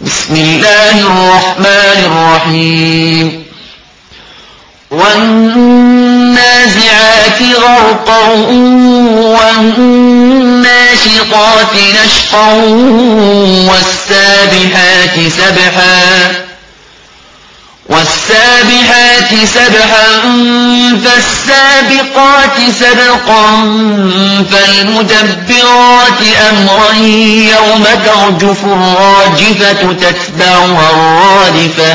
بسم الله الرحمن الرحيم والنازعات غرقا والناشطات نشطا والسابحات سبحا فالسابقات سبقا فالمدبرات أمرا يوم ترجف الراجفة تتبعها الرادفة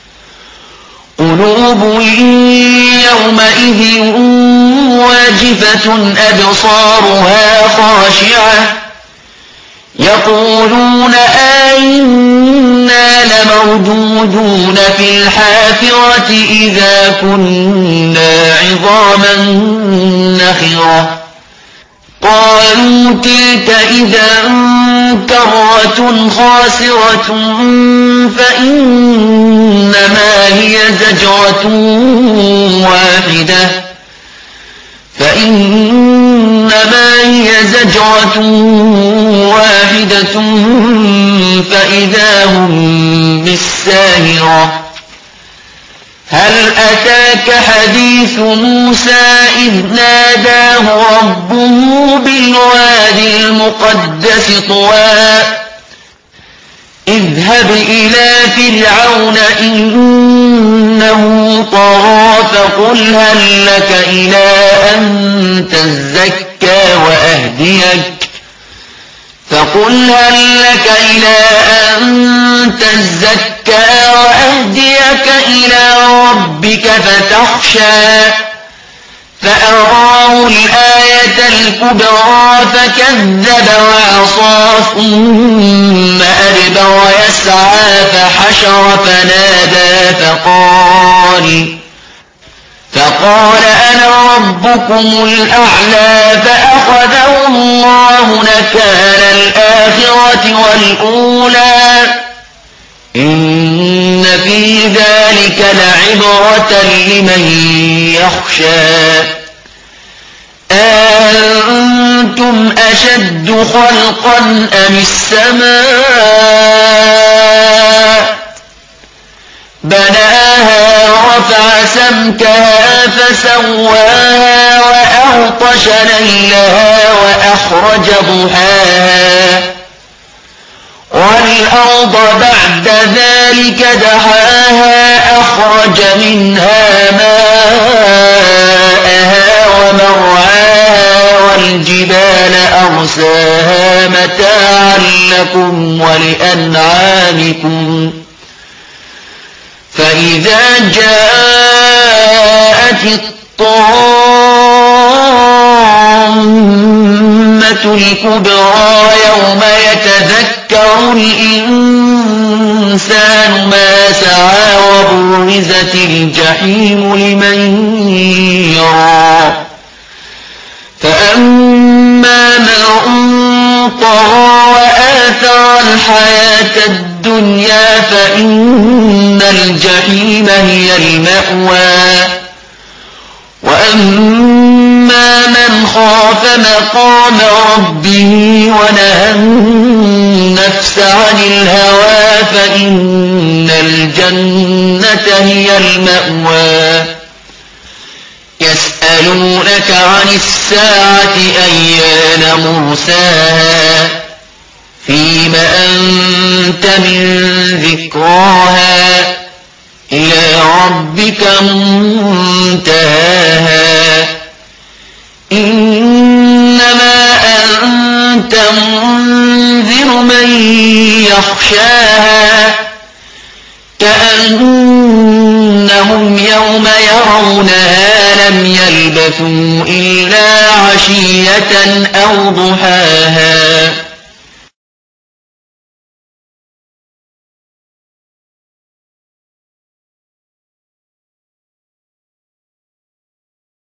قلوب يومئذ واجفة أبصارها خاشعة يقولون أئنا لمردودون في الحافرة إذا كنا عظاما نخرة قالوا تلك إذا كرة خاسرة فإنما هي زجرة واحدة فإذا هم بالساهرة هل أتاك حديث موسى إذ ناداه ربه بالوادي المقدس طوى اذهب إلى فرعون إنه طغى فقل هل لك إلى أن تزكى وأهديك إلى ربك فتخشى فأراه الآية الكبرى فكذب وعصى ثم أدبر يسعى فحشر فنادى فقال أنا ربكم الأعلى فأخذه الله نكال الآخرة والأولى إن في ذلك لعبرة لمن يخشى أأنتم أشد خلقا أم السماء بناها ورفع سمكها فسواها وأغطش ليلها وأخرج ضحاها والأرض بعد ذلك دحاها أخرج منها ماءها ومرعاها والجبال أرساها متاعا لكم ولأنعامكم فإذا جاءت الطامة الكبرى يوم يتذكر الإنسان ما سعى وبرزت الجحيم لمن يرى فأما من طغى وآثر الحياة الدنيا فإن الجحيم هي المأوى وأما من خاف مقام ربه ونهى النفس عن الهوى فإن الجنة هي المأوى يسألونك عن الساعة أيان مرساها فيم أنت من ذكراها إلى ربك منتهاها إنما أنت منذر من يخشاها كأنهم يوم يرونها لم يلبثوا إلا عشية أو ضحاها